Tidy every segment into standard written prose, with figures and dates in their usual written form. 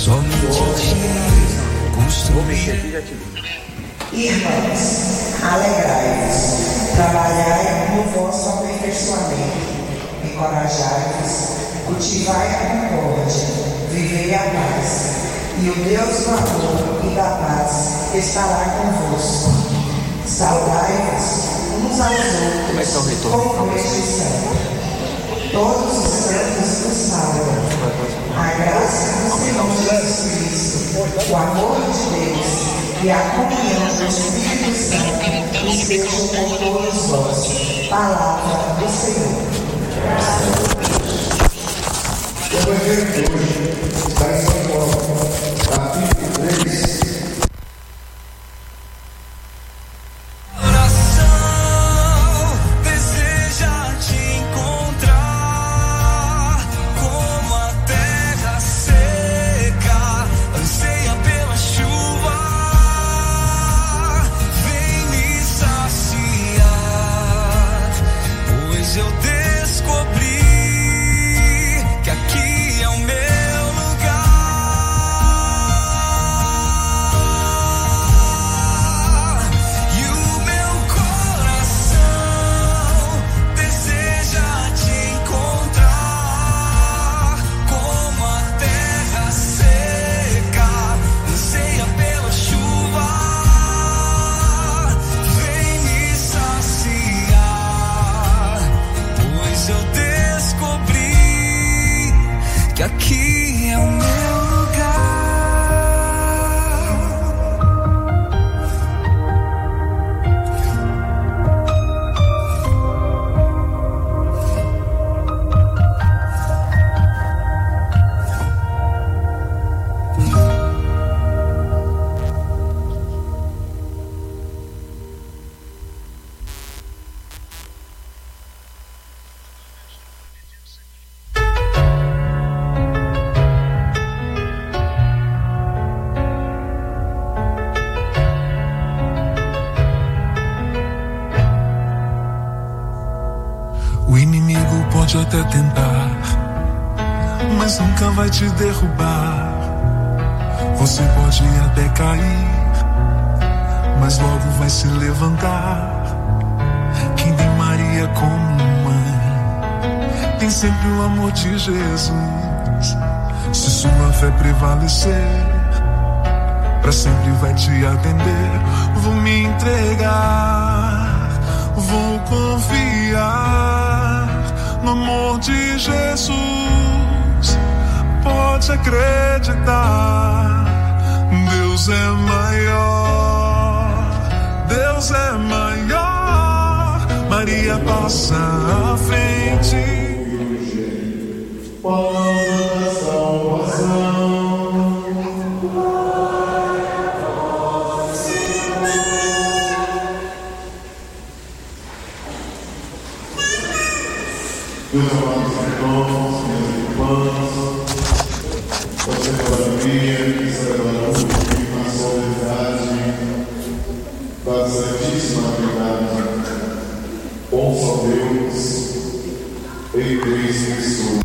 Irmãos, alegrai-vos, trabalhai no vosso aperfeiçoamento, encorajai-vos, cultivai a concórdia, vivei a paz, e o Deus do amor e da paz estará convosco. Saudai-vos uns aos outros, como este santo. Todos os santos vos saudam. A graça do Senhor Jesus Cristo, o amor de Deus e a comunhão do Espírito Santo estejam com todos vós. Palavra do Senhor. O Evangelho de hoje está em São João, capítulo 3. Pode até tentar, mas nunca vai te derrubar. Você pode até cair, mas logo vai se levantar. Quem tem Maria como mãe tem sempre o amor de Jesus. Se sua fé prevalecer, pra sempre vai te atender. Vou me entregar, vou confiar no amor de Jesus. Pode acreditar, Deus é maior, Deus é maior. Maria passa à frente. Palavra da salvação. Meus amados irmãos, minhas irmãs, você família que celebra hoje a solenidade da Santíssima Trindade, bom só Deus em três pessoas.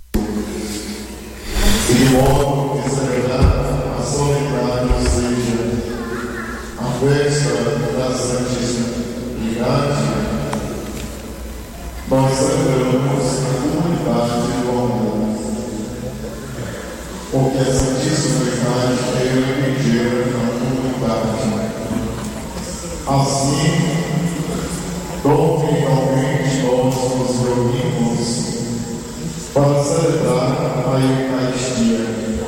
E de modo que celebrar a solenidade seja a festa da Santíssima Trindade, nós celebramos a comunidade do amor, porque a Santíssima Trindade é o Evangelho na comunidade. Assim, dominicalmente nós nos reunimos para celebrar a Eucaristia,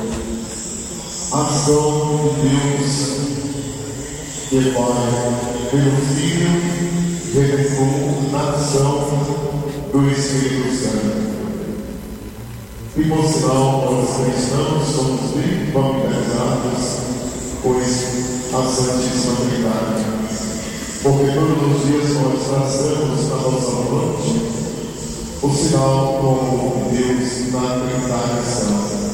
ação de Deus que vai pelo Filho revelou na ação do Espírito Santo. E por sinal, nós cristãos somos bem familiarizados com a Santíssima Trindade, porque todos os dias nós traçamos na nossa fronte o sinal como Deus na Trindade Santa.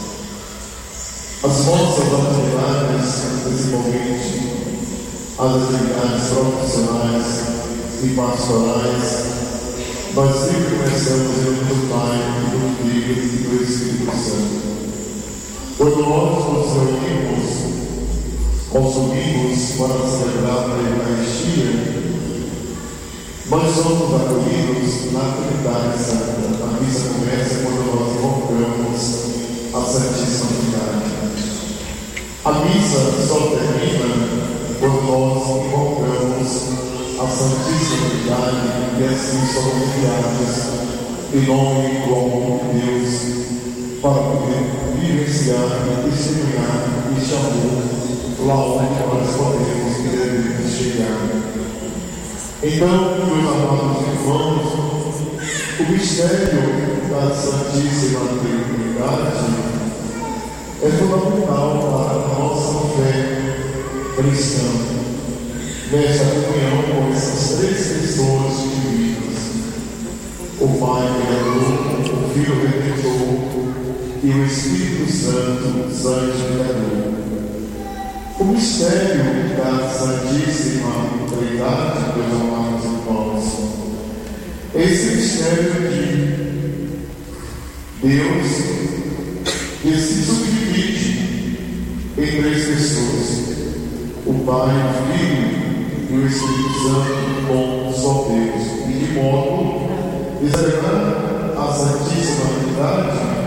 As nossas atividades, principalmente as atividades profissionais e pastorais, nós sempre começamos em nome do Pai, do Filho e do Espírito Santo. Quando nós nos nos unimos para celebrar a Eucaristia, nós somos acolhidos na Trindade Santa. A missa começa quando nós invocamos a Santíssima Trindade. A missa só termina quando nós invocamos a Santíssima Trindade e assim somos enviados em nome do amor de Deus para poder vivenciar e testemunhar este amor lá onde nós podemos e devemos chegar. Então, meus amados irmãos, o mistério da Santíssima Trindade é fundamental para a nossa fé cristã, nessa comunhão com essas três pessoas divinas: o Pai Criador, o Filho Redentor e o Espírito Santo, Santificador. O mistério da Santíssima Trindade, meus amados irmãos, esse mistério de Deus que se subdivide em três pessoas: o Pai, o Filho e o Espírito Santo, com só Deus. E de modo de celebrar a Santíssima Trindade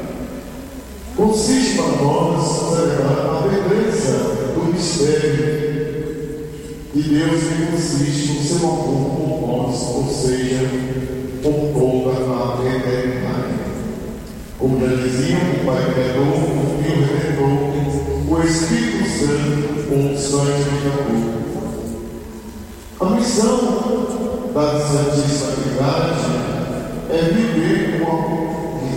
consiste para nós celebrar a beleza do mistério de Deus que consiste no seu amor por nós, ou seja, por toda a eternidade. Como já diziam, o Pai Criador, o Filho Redentor, o Espírito Santo, o Santificador. A missão da Santíssima Trindade é viver com amor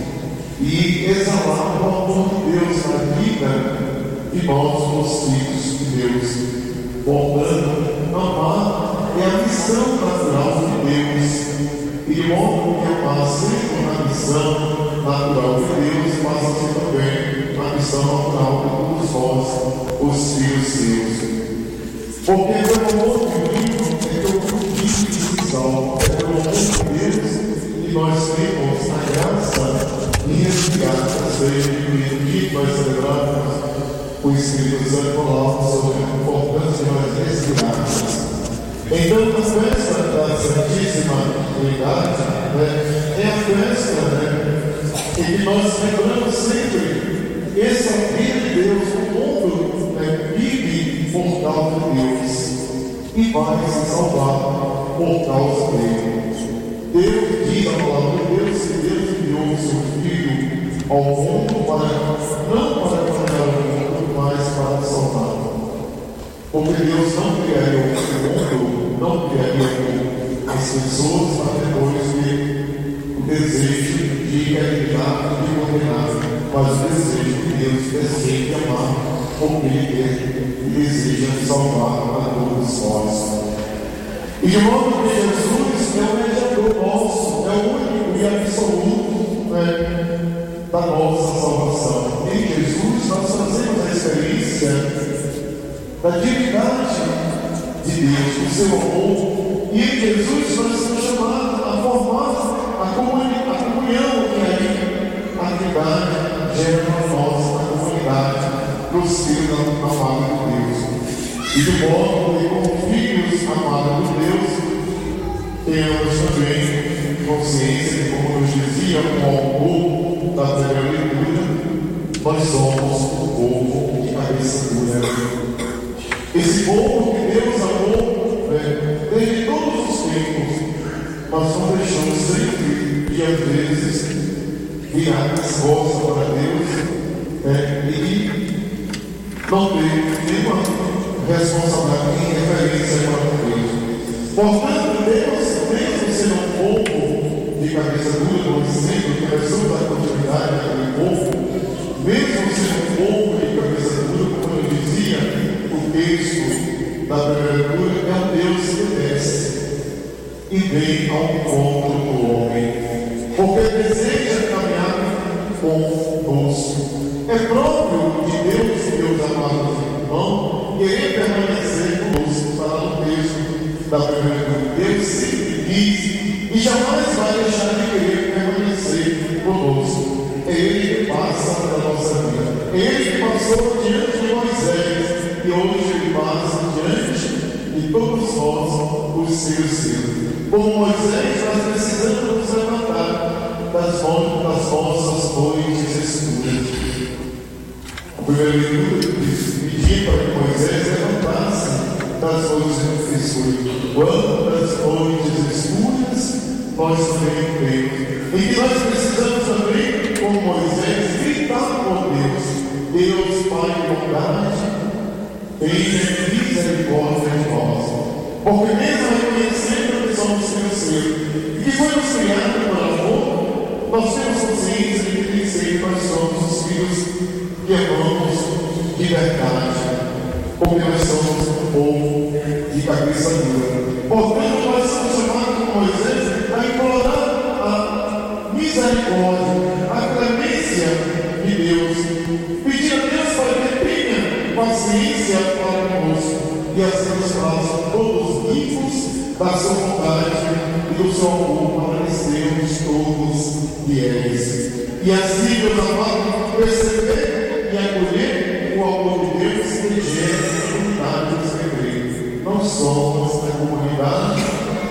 e exalar o amor de Deus na vida de nós, os filhos de Deus. Portanto, amar é a missão natural de Deus, e de modo que amar sempre na missão natural de Deus passa a ser também a missão natural de todos nós, os filhos seus. Porque pelo amor divino é que eu conquisto e salvo, é pelo amor de Deus que nós temos a graça e respirar, ou seja, que nós celebramos o Espírito Santo falando sobre a importância de nós respirarmos. Então, a festa da Santíssima Trindade é a festa em que nós lembramos sempre essa vida de Deus. O mundo vive por causa de Deus e vai se salvar por causa dele. Deus diz a palavra de Deus que Deus enviou o seu Filho ao mundo não para condenar o mundo, mas para salvar. Porque Deus não criaria o mundo, não criaria as pessoas para depois ter o desejo de eliminar e de condenar, mas o desejo de Deus é sempre amar, porque Ele quer e deseja salvar a todos nós. E de modo que Jesus é o mediador nosso, é o único e absoluto da nossa salvação. Em Jesus nós fazemos a experiência da divindade de Deus, do seu amor, e em Jesus nós somos chamados a formar a comunhão que aí a Trindade gera para nós, a comunidade dos filhos amados de Deus. E de modo que, como filhos amados de Deus, temos também consciência de, como nos dizia o autor da primeira leitura, nós somos o povo de cabeça dura. Esse povo que Deus amou desde todos os tempos, nós não deixamos sempre e às vezes virar as costas para Deus e não ter nenhuma responsabilidade em referência para Deus. Portanto, Deus, mesmo sendo um povo de cabeça dura, como dizendo que nós somos a continuidade daquele povo, mesmo sendo um povo de cabeça dura, como eu dizia, o texto da primeira leitura é um Deus que desce e vem ao encontro do homem, porque deseja caminhar conosco. É próprio de Deus, meus amados irmãos, querer permanecer conosco. Está no texto da primeira leitura. Deus sempre diz e jamais vai deixar de querer permanecer conosco. É Ele que passa pela nossa vida. É Ele que passou diante de Moisés e hoje ele passa diante de todos nós os seus filhos. Como Moisés, nós precisamos nos levantar das nossas noites escuras. O primeiro livro pedia para que Moisés levantasse das noites escuras. Quantas noites escuras nós também temos. E que nós precisamos também, como Moisés, gritar por Deus. Deus, Pai de bondade, tenha misericórdia de nós. Porque mesmo reconhecendo que somos seus e que foi nos criado por amor, nós temos consciência de que nem sempre nós somos os filhos que amamos de verdade. Porque nós somos um povo de cabeça dura. Portanto, nós somos chamados como Moisés a implorar a misericórdia, a clemência de Deus. Pedir a Deus para que tenha paciência para conosco e assim nos faça todos vivos da sua vontade e do seu amor para que sejamos todos fiéis. E assim, meus amados, perceber e acolher o amor de Deus que gera unidade dos que creem. Nós somos a comunidade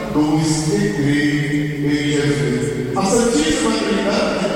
dos que creem em Jesus. A Santíssima Trindade,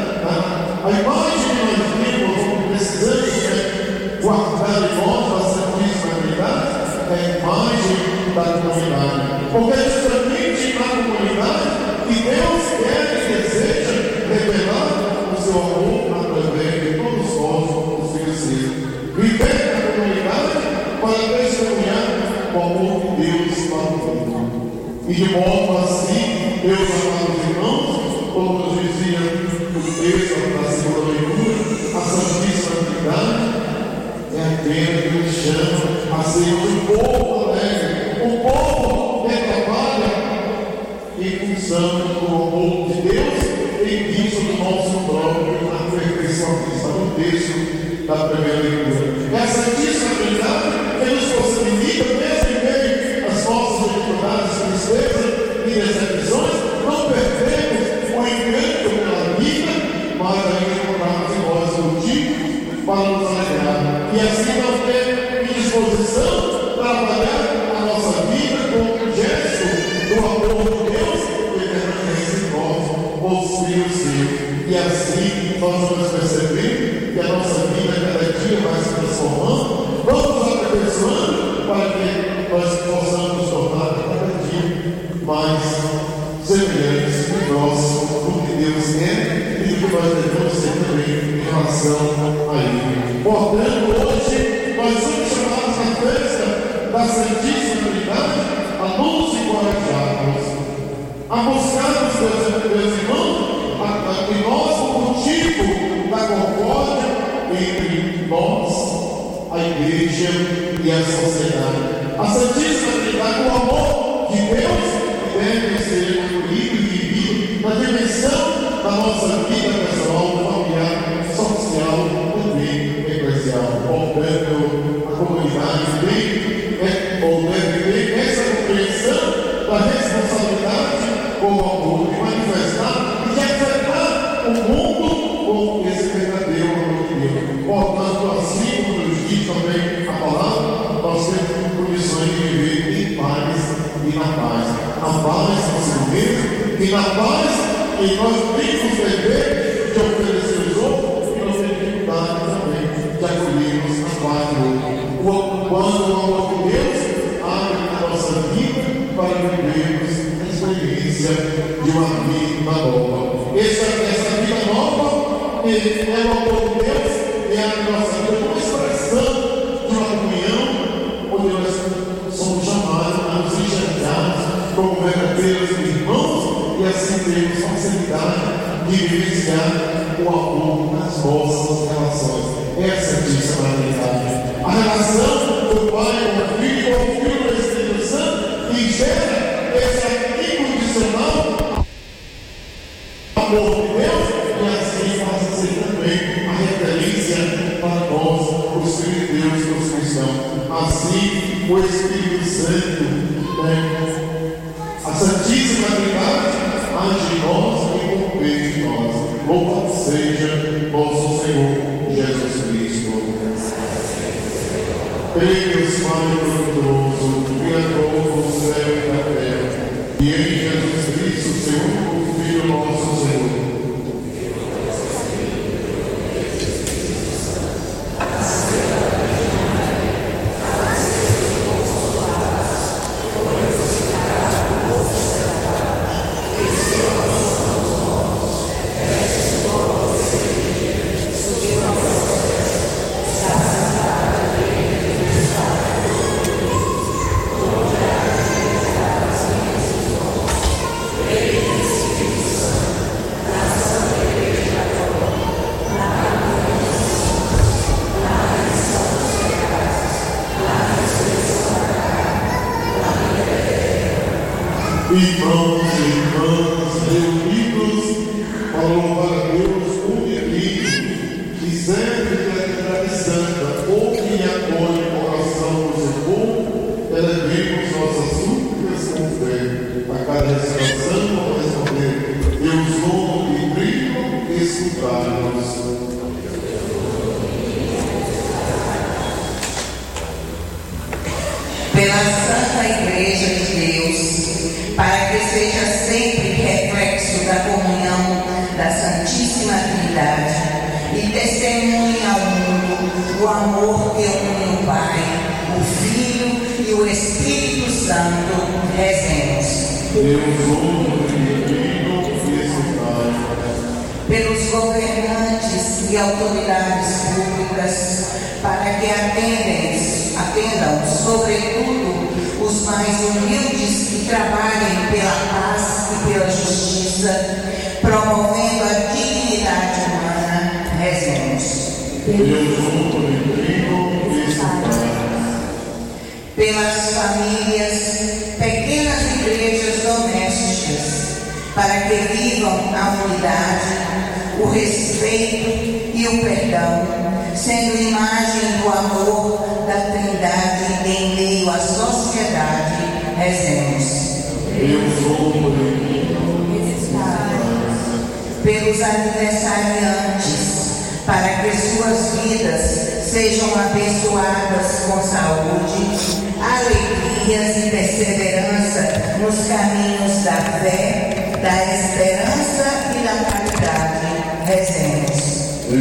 a imagem que nós temos, como precisamos guardar em nós a Santíssima Trindade, é a imagem da comunidade. Porque é justamente na comunidade que Deus quer e deseja revelar o seu amor através de todos nós, os filhos. Viver na comunidade para testemunhar o amor de Deus para o mundo. E de modo assim, Deus, amados irmãos, como nos dizia o texto da segunda leitura, a Santíssima Trindade é aquele que nos chama a ser um povo alegre, um povo que trabalha em função do amor de Deus em vista do nosso próprio aperfeiçoamento. No texto da primeira leitura. É a Santíssima Trindade que nos possibilita, mesmo em meio às nossas dificuldades, tristezas e decepções, não perdemos o encanto pela vida, mas ainda encontramos em nós motivos para nos alegrar. E assim nós temos em disposição trabalhar a nossa vida com o gesto do amor de Deus que permanece em nós, os filhos seus. E assim nós vamos perceber que a nossa vida cada dia vai se transformando, vamos aperfeiçoando para que nós possamos tornar cada dia mais semelhantes e próximos do que Deus quer e do que nós devemos ser também em relação a Ele. Portanto, hoje nós somos chamados na festa da Santíssima Trindade a nos encorajarmos, a buscarmos, meus irmãos, que nós, o motivo da concórdia entre nós, a Igreja e a sociedade. A Santíssima Trindade, o amor de Deus, deve ser acolhido e vivido na dimensão da nossa vida pessoal, familiar, social e também eclesial. Portanto, a comunidade tem ou deve ter essa compreensão da responsabilidade com o amor de manifestar e de afetar o mundo com esse verdadeiro amor de Deus. Portanto, assim como nos diz também a palavra, nós temos condições de viver em paz e na paz. A paz consigo mesmo e na paz que nós temos o dever de oferecer os outros e nós temos dificuldade também de acolhermos a paz do outro. Quando o amor de Deus abre a nossa vida para vivermos a experiência de uma vida nova. Essa vida nova é o amor de Deus, é a nossa vida como expressão de uma comunhão onde nós somos chamados a nos enxergar como verdadeiros irmãos e assim termos facilidade de vivenciar o amor nas nossas relações. Essa é a Santíssima Trindade. A relação do Pai com o Filho do Espírito Santo e gera esse incondicional amor de Deus e assim passa a ser também a referência para nós, os filhos de Deus, os cristãos. Assim, o Espírito Santo, a Santíssima Trindade, age em nós e compete em nós. Louvado seja nosso Senhor Jesus Cristo. Deus Pai Todo-Poderoso, Criador do céu e da terra, e em Jesus Cristo, seu único Filho, nosso Senhor. Irmãos e irmãs reunidos para louvar a Deus unido e sempre que a Trindade Santa ouve e acolhe o coração do seu povo, elevemos nossas súplicas com fé, a cada respiração para responder: Deus longo e brilho, escutai-nos. Pela Santa Igreja de Deus, para que seja sempre reflexo da comunhão da Santíssima Trindade e testemunhe ao mundo o amor que une o Pai, o Filho e o Espírito Santo, rezemos. Pelos governantes e autoridades públicas, para que atendam, sobretudo, os mais humildes que trabalhem pela paz e pela justiça, promovendo a dignidade humana, rezemos. Pelas famílias, pequenas igrejas domésticas, para que vivam a unidade, o respeito e o perdão, sendo imagem do amor da Trindade em meio à sociedade, rezemos. Pelos aniversariantes, para que suas vidas sejam abençoadas com saúde, alegrias e perseverança nos caminhos da fé, da esperança e da caridade, rezemos.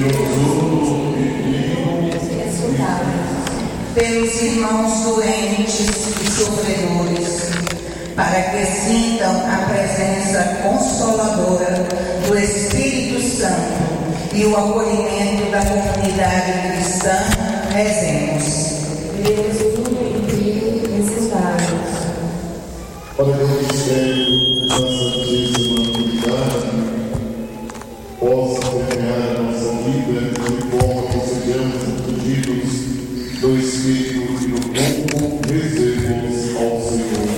Pelos irmãos doentes e sofredores, para que sintam a presença consoladora do Espírito Santo e o acolhimento da comunidade cristã, rezemos. Para que o mistério da Santíssima Trindade possa permear a nossa vida de forma que sejamos ungidos do Espírito e do corpo, rezemos ao Senhor.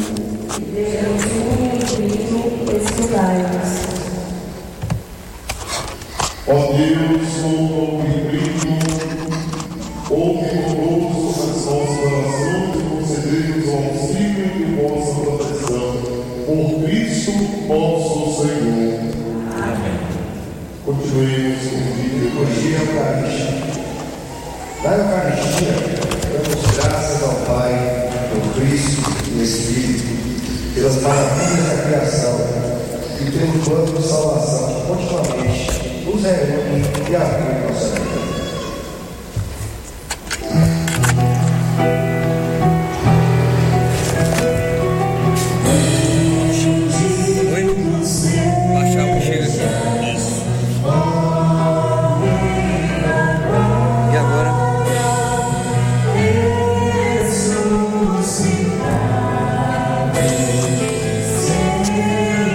Ó Deus, como e primo, ouve conosco as nossas orações e concedei-nos o auxílio de vossa proteção. Por Cristo nosso Senhor. Amém. Continuemos com o vídeo. Hoje a Eucaristia. Na Eucaristia, damos graças ao Pai, ao Cristo e ao Espírito, pelas maravilhas da criação e pelo plano de salvação que continuamente nos reúne e abre nossa vida.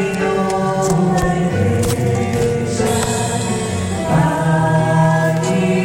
Aqui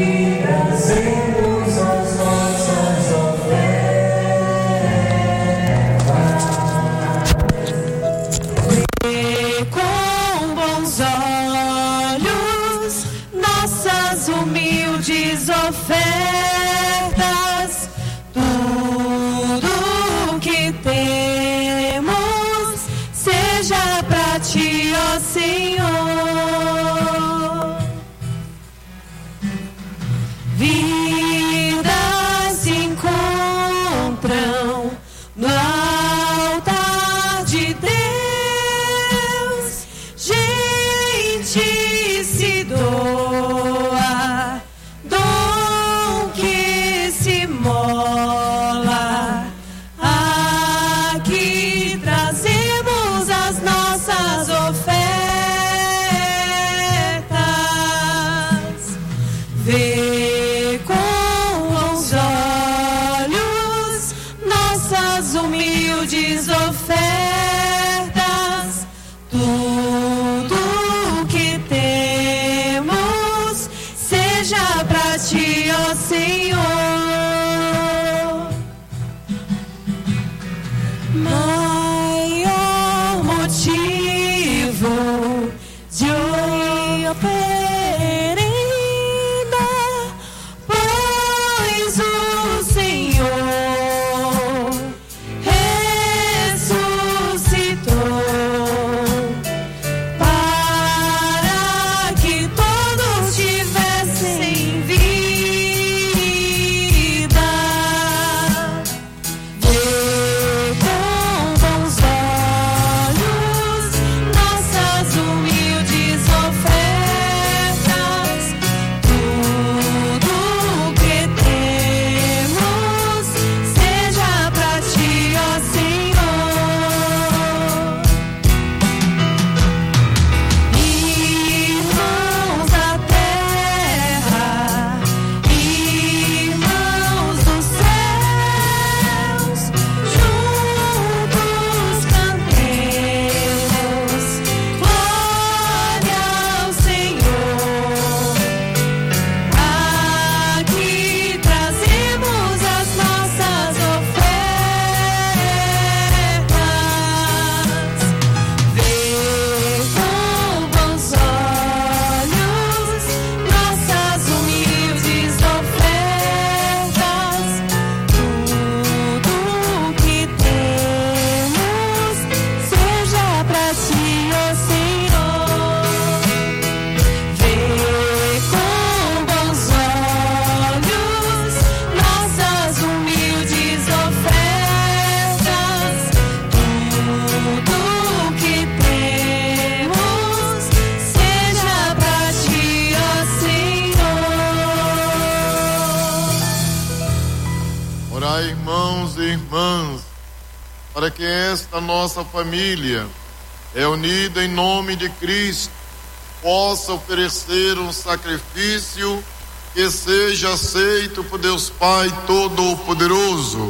Orai, irmãos e irmãs, para que esta nossa família, reunida em nome de Cristo, possa oferecer um sacrifício que seja aceito por Deus Pai Todo-Poderoso.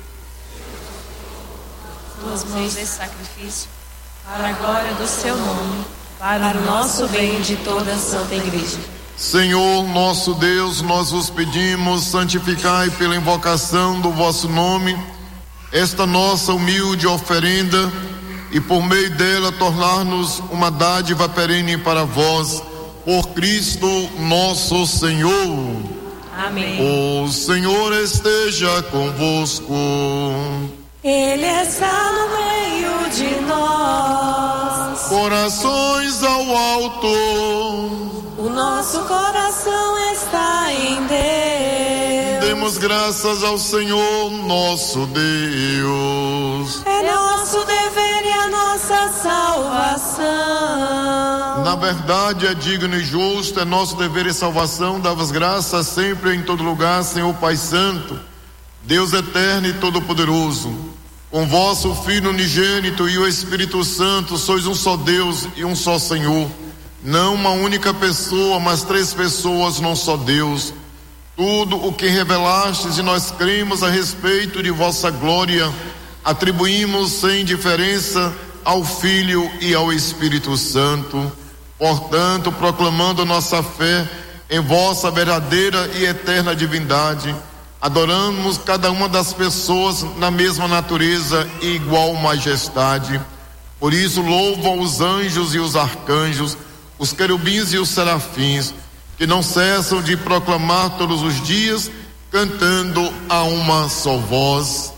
Tuas mãos esse sacrifício, para a glória do seu nome, para o nosso bem de toda a Santa Igreja. Senhor nosso Deus, nós vos pedimos, santificai pela invocação do vosso nome esta nossa humilde oferenda e por meio dela tornar-nos uma dádiva perene para vós, por Cristo nosso Senhor. Amém. O Senhor esteja convosco. Ele está no meio de nós. Corações ao alto. O nosso coração está em Deus. Demos graças ao Senhor nosso Deus. É nosso dever e a nossa salvação. Na verdade é digno e justo, é nosso dever e salvação, dar-vos graças sempre e em todo lugar, Senhor Pai Santo, Deus eterno e todo-poderoso. Com vosso Filho unigênito e o Espírito Santo, sois um só Deus e um só Senhor. Não uma única pessoa, mas três pessoas num só Deus. Tudo o que revelastes e nós cremos a respeito de vossa glória, atribuímos sem diferença ao Filho e ao Espírito Santo. Portanto, proclamando nossa fé em vossa verdadeira e eterna divindade, adoramos cada uma das pessoas na mesma natureza e igual majestade. Por isso louvam os anjos e os arcanjos, os querubins e os serafins, que não cessam de proclamar todos os dias, cantando a uma só voz.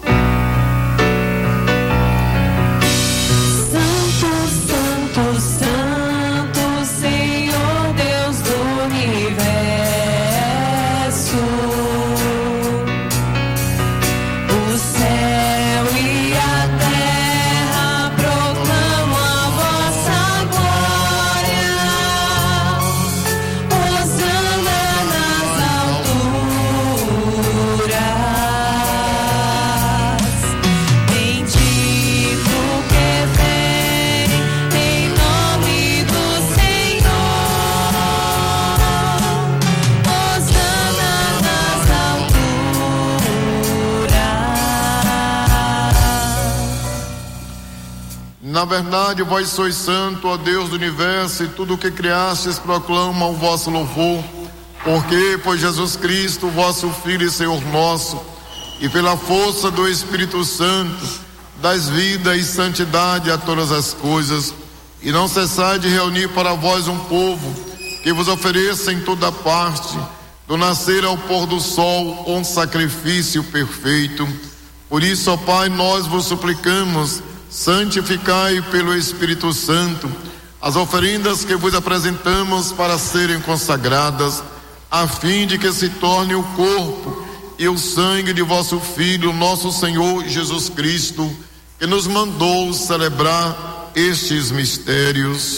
Na verdade, vós sois santo, ó Deus do universo, e tudo o que criastes proclama o vosso louvor, porque por Jesus Cristo, vosso Filho e Senhor nosso, e pela força do Espírito Santo, dais vida e santidade a todas as coisas, e não cessai de reunir para vós um povo que vos ofereça em toda parte, do nascer ao pôr do sol, um sacrifício perfeito. Por isso, ó Pai, nós vos suplicamos, santificai pelo Espírito Santo as oferendas que vos apresentamos para serem consagradas, a fim de que se torne o corpo e o sangue de vosso Filho, nosso Senhor Jesus Cristo, que nos mandou celebrar estes mistérios.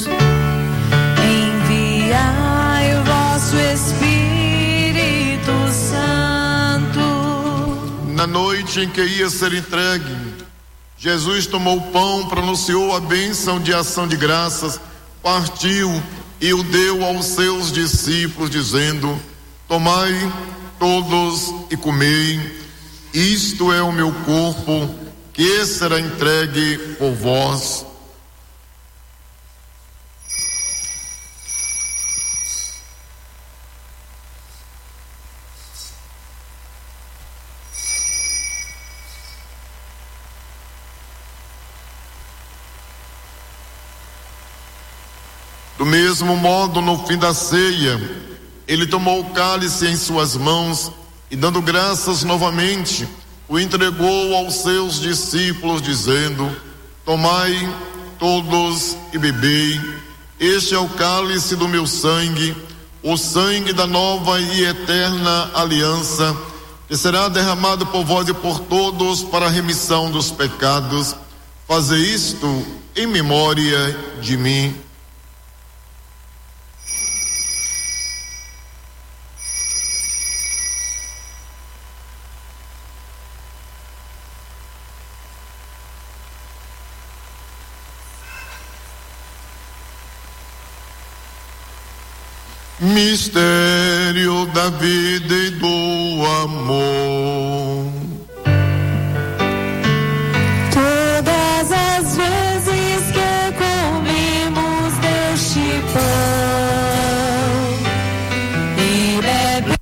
Enviai o vosso Espírito Santo. Na noite em que ia ser entregue, Jesus tomou o pão, pronunciou a bênção de ação de graças, partiu e o deu aos seus discípulos, dizendo: tomai todos e comei, isto é o meu corpo, que será entregue por vós. Do mesmo modo, no fim da ceia, ele tomou o cálice em suas mãos e, dando graças novamente, o entregou aos seus discípulos, dizendo: tomai todos e bebei, este é o cálice do meu sangue, o sangue da nova e eterna aliança, que será derramado por vós e por todos para a remissão dos pecados. Fazei isto em memória de mim. Mistério da vida e do amor. Todas as vezes que comemos deste pão e bebemos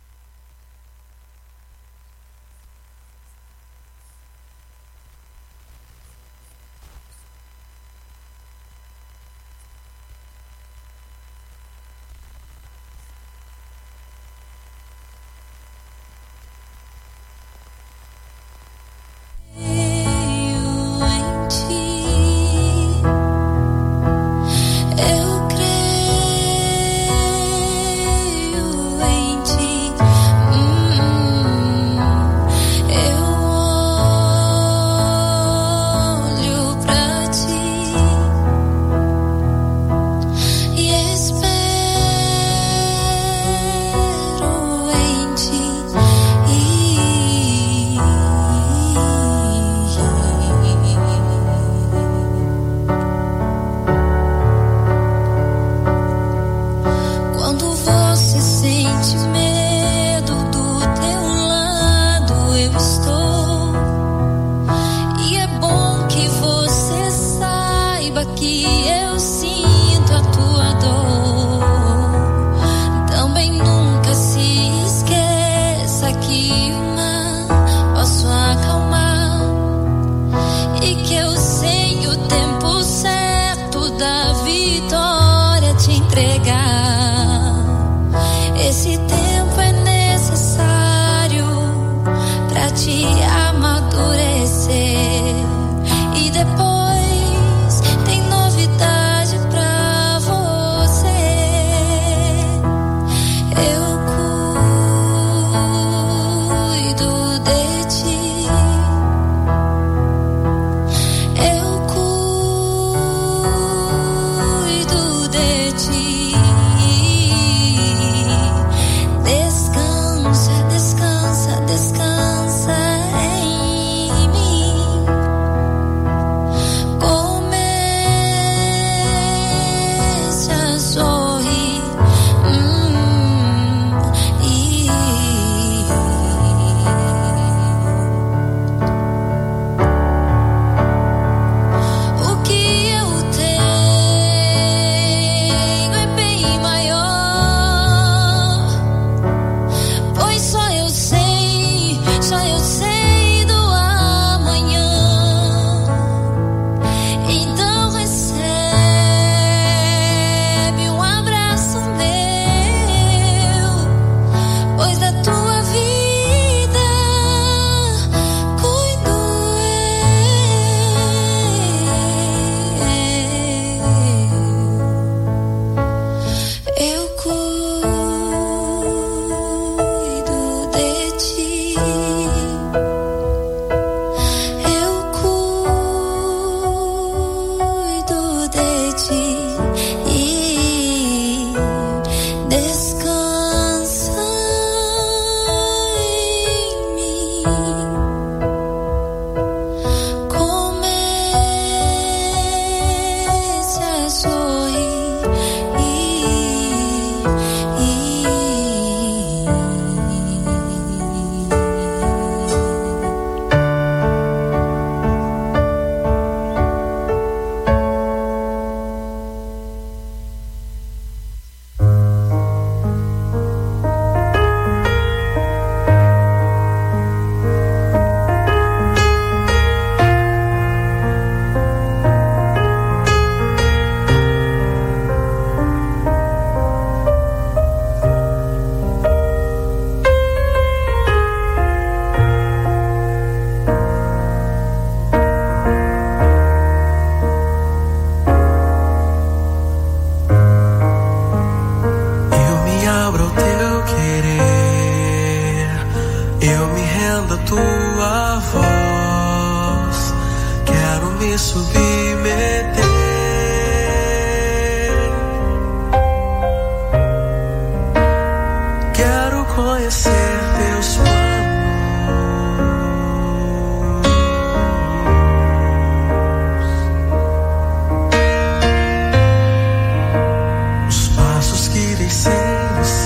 Os passos que dei sem você.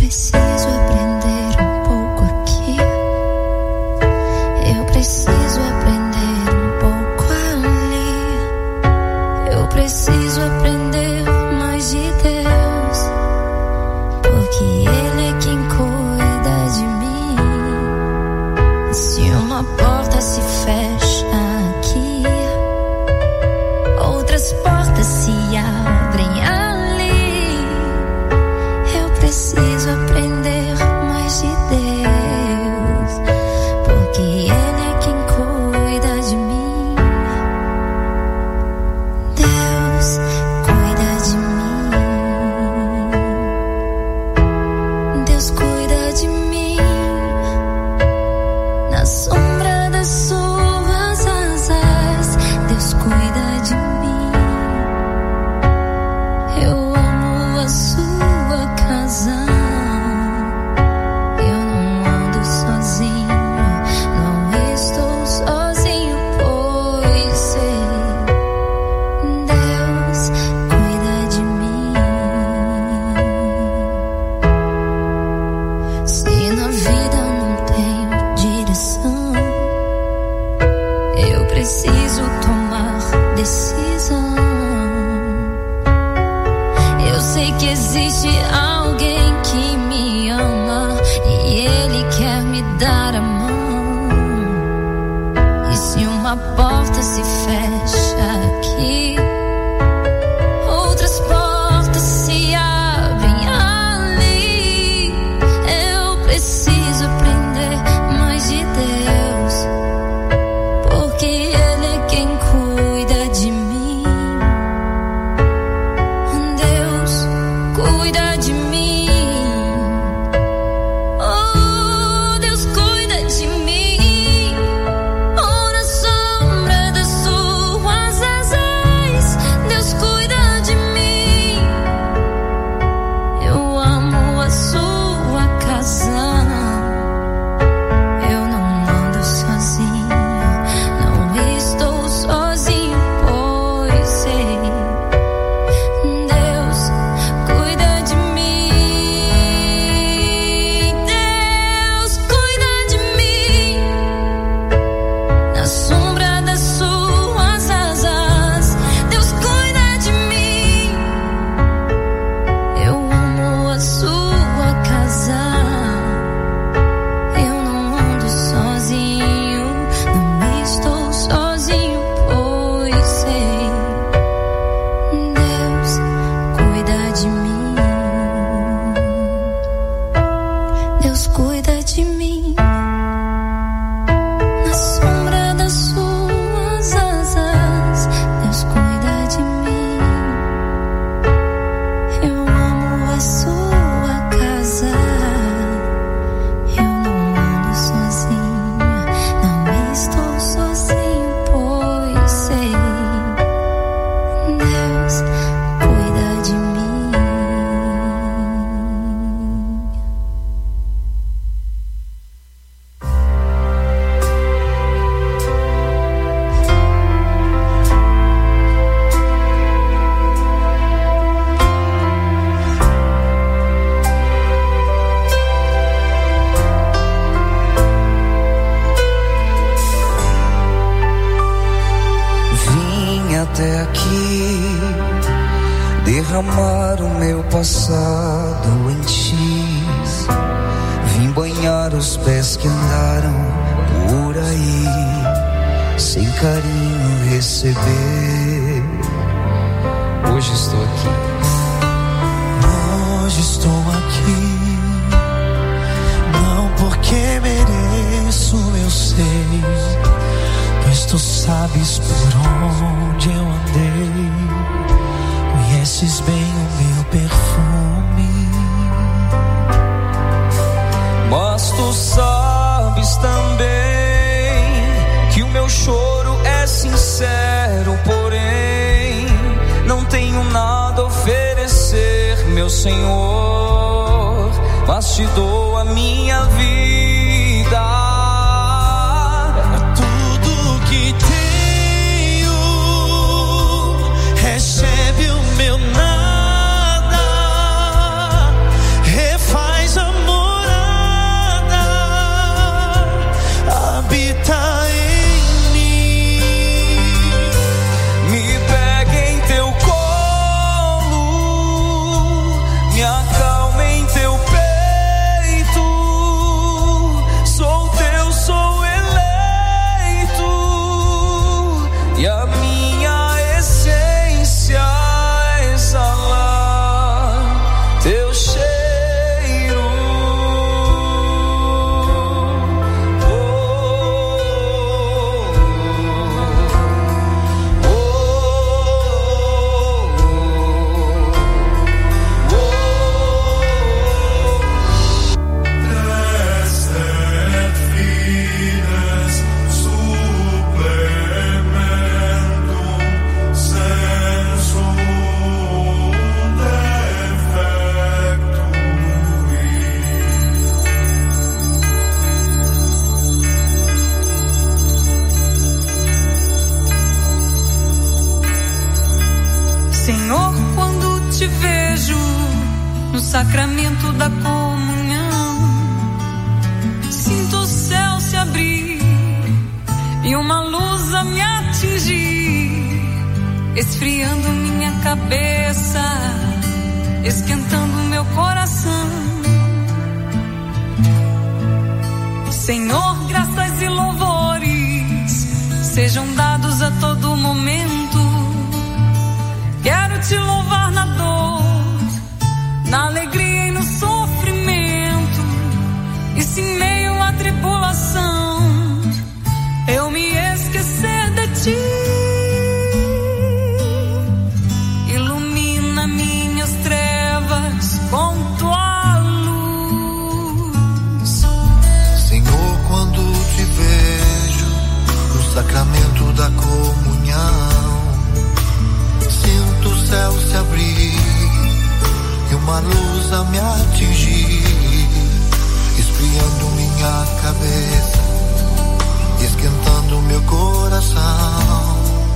derramar o meu passado em ti, vim banhar os pés que andaram por aí, sem carinho receber. Hoje estou aqui. Hoje estou aqui, não porque mereço, eu sei, pois tu sabes por onde eu andei, conheces bem o meu perfume. Mas tu sabes também que o meu choro é sincero, porém não tenho nada a oferecer, meu Senhor, mas te dou a minha vida. Tudo que tenho, recebe o meu nada, refaz a no sacramento da comunhão. Sinto o céu se abrir e uma luz a me atingir, esfriando minha cabeça, esquentando meu coração. Senhor, graças e louvores sejam dados a todo momento. Quero te louvar na dor, na alegria e no sofrimento. E se em meio à tribulação eu me esquecer de ti, ilumina minhas trevas com tua luz. Senhor, quando te vejo no sacramento da comunhão, sinto o céu se abrir e uma luz a me atingir, esfriando minha cabeça, esquentando meu coração.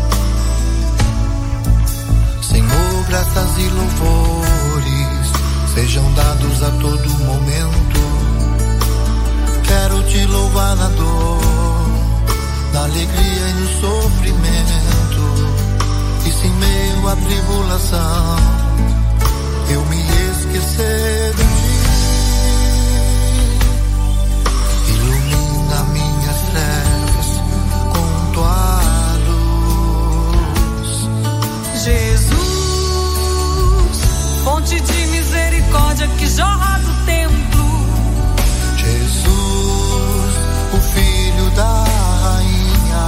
Senhor, graças e louvores sejam dados a todo momento. Quero te louvar na dor, na alegria e no sofrimento. E se em meio à tribulação eu me esquecer de ti, ilumina minhas trevas com tua luz. Jesus, fonte de misericórdia que jorra do templo. Jesus, o Filho da Rainha.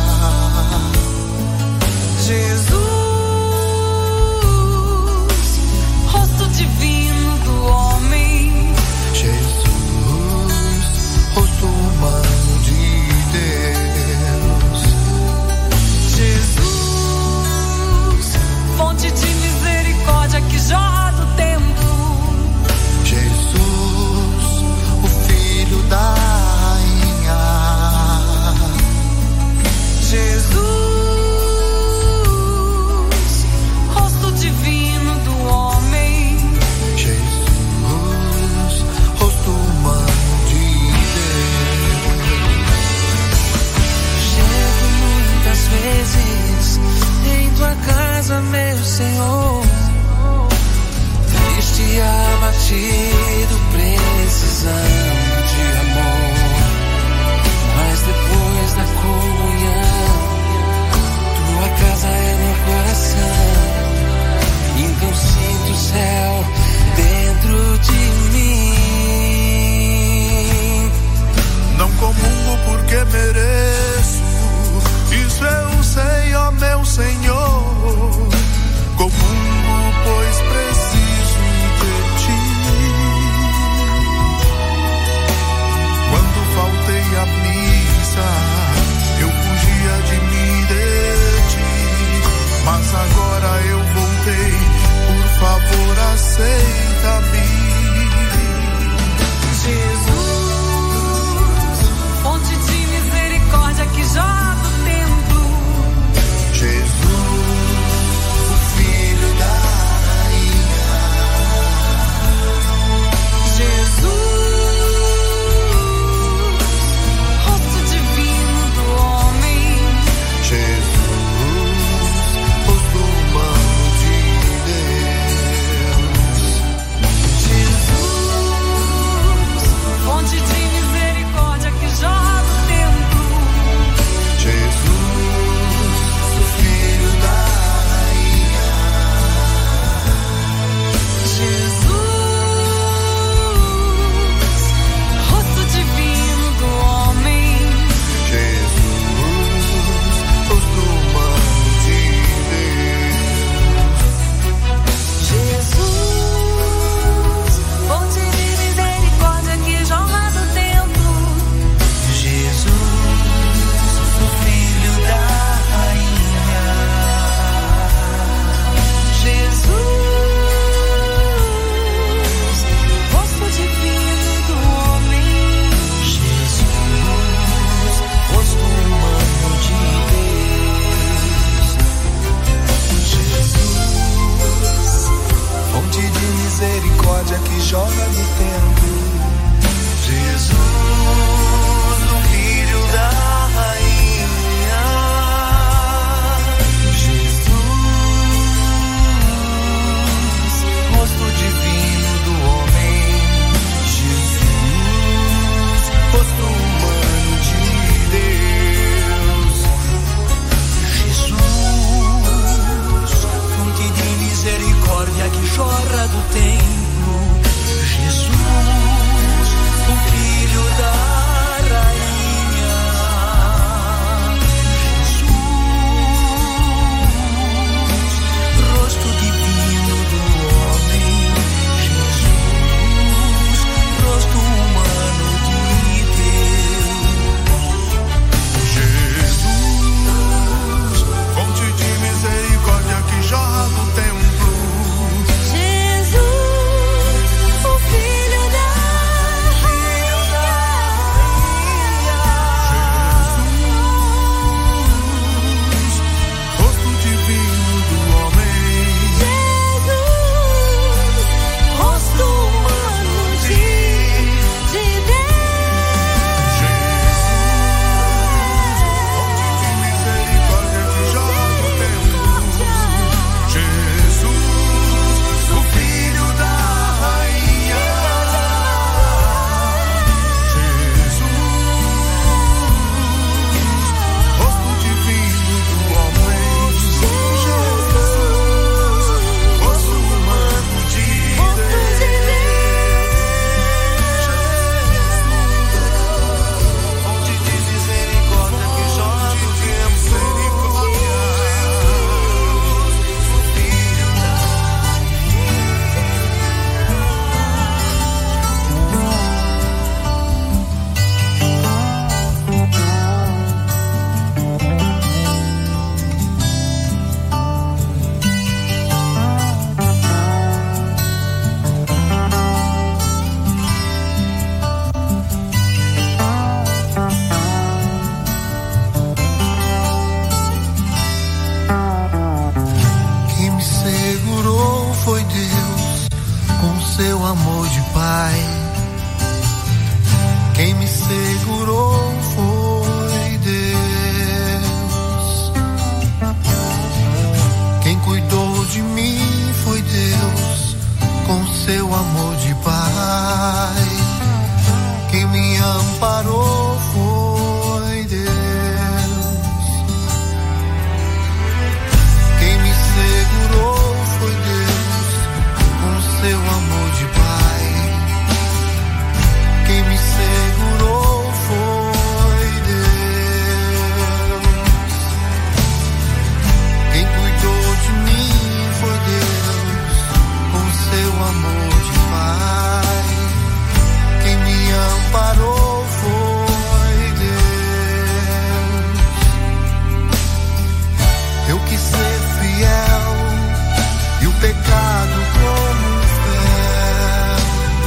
Jesus, rosto divino do homem. Jesus, rosto humano de Deus. Jesus, fonte de misericórdia que jorra do templo. Jesus, o Filho da Rainha. Jesus, rosto divino do homem. Jesus, rosto humano de Deus. Chego muitas vezes em tua casa, meu Senhor, triste e abatido, precisando de amor. Mas depois da comunhão, tua casa é meu coração. Então sinto o céu dentro de mim. Não comungo porque mereço, isso eu sei, ó meu Senhor. Comungo pois preciso de ti. fonte de misericórdia que jorra do templo. Jesus, o Filho da Rainha. Jesus, rosto divino do homem. Jesus, rosto humano de Deus. Jesus, fonte de misericórdia que jorra do templo. Jesus, o Filho da Rainha. Jesus, rosto divino do homem. Jesus, rosto humano de Deus. Jesus, fonte de misericórdia que jorra do templo. Jesus, o Filho da Rainha. Jesus, rosto divino do homem. Jesus, rosto humano de Deus. Fonte de misericórdia que jorra do templo. Jesus, o Filho da Rainha. Jesus, rosto divino do homem. Jesus, rosto humano de Fonte de misericórdia que jorra do templo. Quem me segurou foi Deus, com seu amor de Pai. Quem me segurou foi Deus. Quem cuidou de mim foi Deus, com seu amor de Pai. Quem me amparou foi Deus. Quem me segurou foi Deus, com seu amor de Pai. Quem me segurou foi Deus. Quem cuidou de mim foi Deus, com seu amor de Pai. Quem me amparou foi Deus. Eu quis ser fiel e o pecado como um fel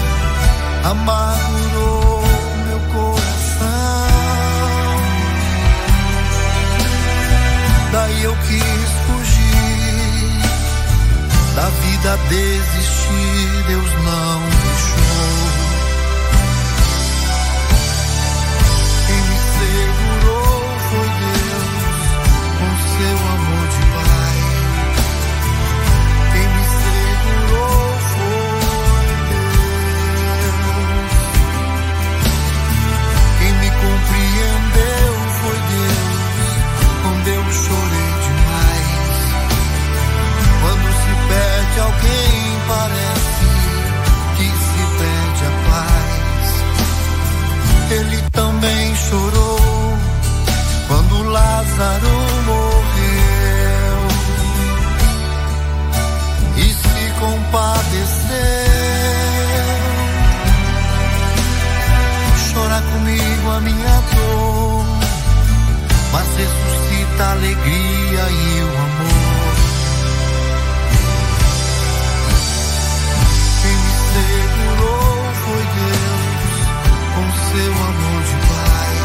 amargurou meu coração. Daí eu quis fugir da vida, desistir, Deus não deixou. Quem me segurou foi Deus, com seu amor de Pai. Quem me segurou foi Deus. Quem me compreendeu foi Deus, quando eu chorei demais. Quando se perde alguém, parece que se perde a paz. Ele também chorou quando Lázaro morreu e se compadeceu. Chora comigo a minha dor, mas ressuscita a alegria e o amor. Quem me segurou foi Deus, com seu amor de Pai.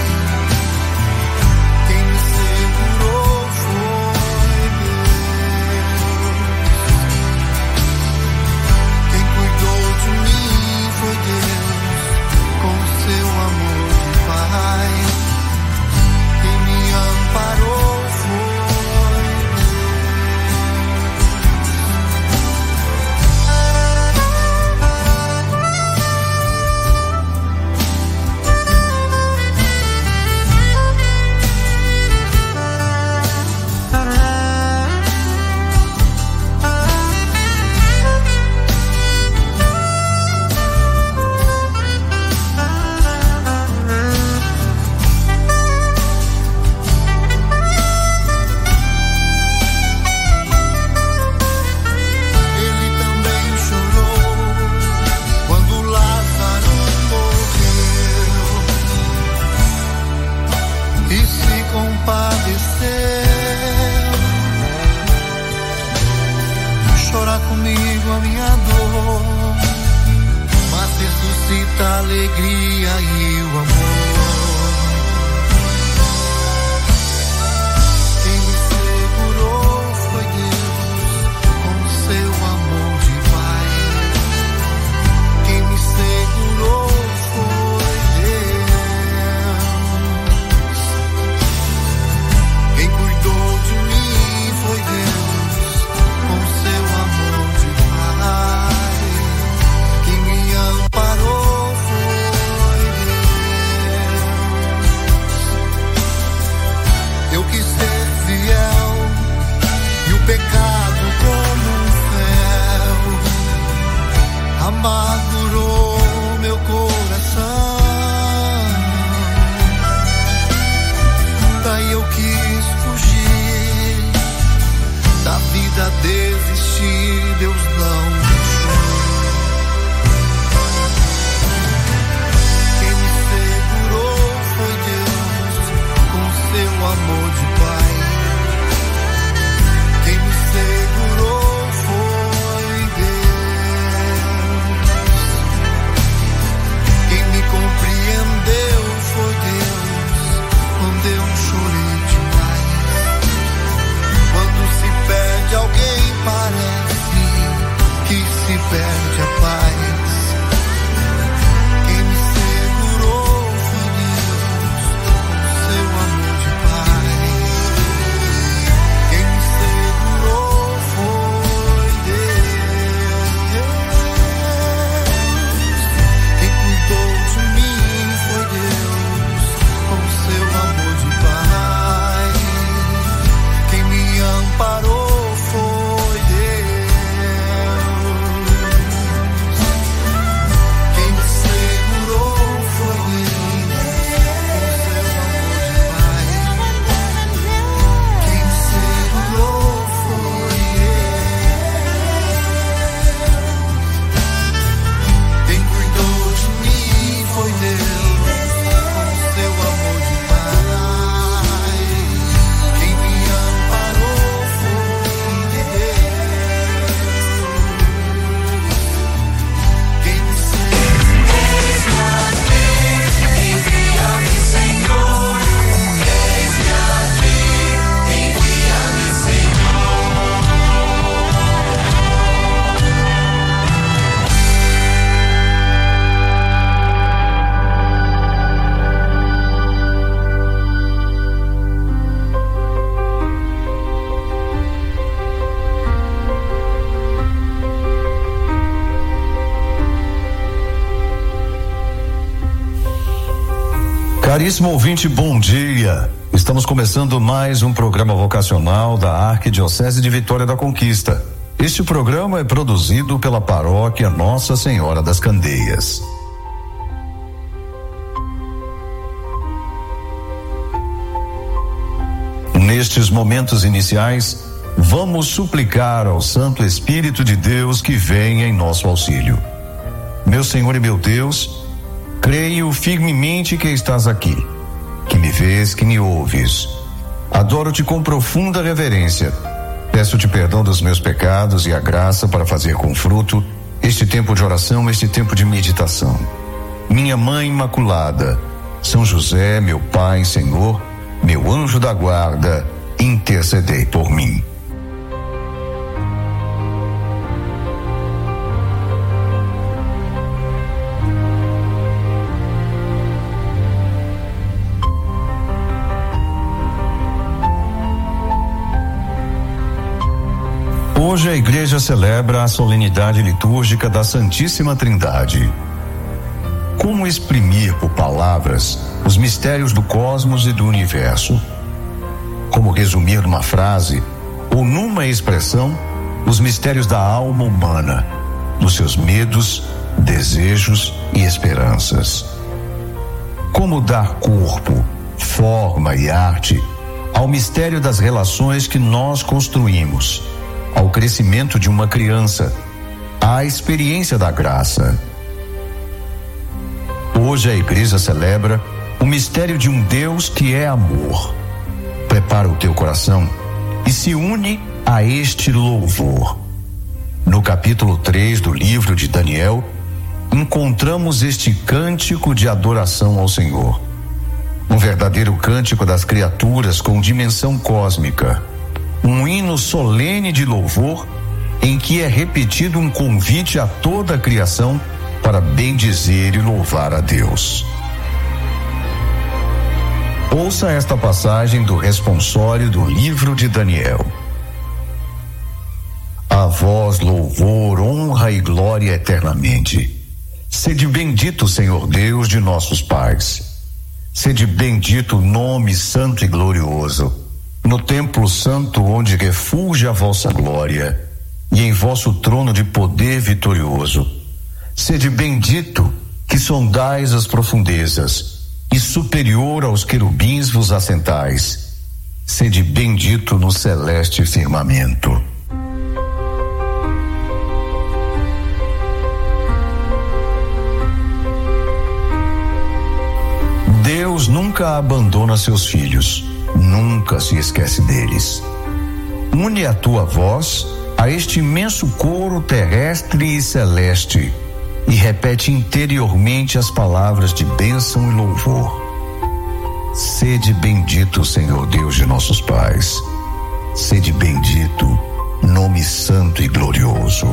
Quem me segurou foi Deus. alegria e o amor. Quem me segurou foi Deus, com seu amor de Pai. Quem me segurou foi Deus. Quem cuidou de mim foi Deus, com seu amor de Pai. Quem me amparou foi Deus. Eu quis ser fiel e o pecado como um fel amargurou meu coração. Daí eu quis fugir da vida, desistir, Deus não deixou. Quem me segurou foi Deus, com seu amor de Pai. Quem me segurou foi Deus. Quem me compreendeu foi Deus, quando eu chorei demais. Quando se perde alguém, parece que se perde a paz. Quem me segurou foi Deus, com seu amor de Pai. Quem me segurou foi Deus. Quem cuidou de mim foi Deus, com seu amor de Pai. Quem me amparou foi Deus. Quem me segurou foi Deus, com seu amor de Pai. Quem me segurou foi Deus. Quem cuidou de mim foi Deus, com seu amor de Pai. Quem me amparou foi Deus. Quem me envia-me, Senhor. Eis-me aqui, envia-me, Senhor. Caríssimo ouvinte, bom dia. Estamos começando mais um programa vocacional da Arquidiocese de Vitória da Conquista. Este programa é produzido pela Paróquia Nossa Senhora das Candeias. Nestes momentos iniciais, vamos suplicar ao Santo Espírito de Deus que venha em nosso auxílio. Meu Senhor e meu Deus, creio firmemente que estás aqui, que me vês, que me ouves. Adoro-te com profunda reverência. Peço-te perdão dos meus pecados e a graça para fazer com fruto este tempo de oração, este tempo de meditação. Minha Mãe Imaculada, São José, meu Pai, Senhor, meu anjo da guarda, intercedei por mim. Hoje a Igreja celebra a solenidade litúrgica da Santíssima Trindade. Como exprimir por palavras os mistérios do cosmos e do universo? Como resumir numa frase ou numa expressão os mistérios da alma humana, dos seus medos, desejos e esperanças? Como dar corpo, forma e arte ao mistério das relações que nós construímos, ao crescimento de uma criança, à experiência da graça? Hoje a Igreja celebra o mistério de um Deus que é amor. Prepara o teu coração e se une a este louvor. No capítulo 3 do livro de Daniel, encontramos este cântico de adoração ao Senhor. Um verdadeiro cântico das criaturas com dimensão cósmica. Um hino solene de louvor em que é repetido um convite a toda a criação para bendizer e louvar a Deus. Ouça esta passagem do responsório do livro de Daniel. A vós louvor, honra e glória eternamente. Sede bendito, Senhor Deus de nossos pais. Sede bendito o nome santo e glorioso, no templo santo onde refulge a vossa glória, e em vosso trono de poder vitorioso. Sede bendito que sondais as profundezas, e superior aos querubins vos assentais. Sede bendito no celeste firmamento. Deus nunca abandona seus filhos, nunca se esquece deles. Une a tua voz a este imenso coro terrestre e celeste e repete interiormente as palavras de bênção e louvor. Sede bendito, Senhor Deus de nossos pais. Sede bendito, nome santo e glorioso.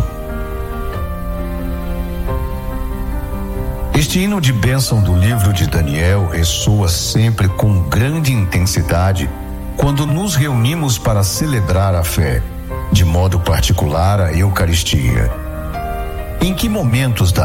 Este hino de bênção do livro de Daniel ressoa sempre com grande intensidade quando nos reunimos para celebrar a fé, de modo particular a Eucaristia. Em que momentos da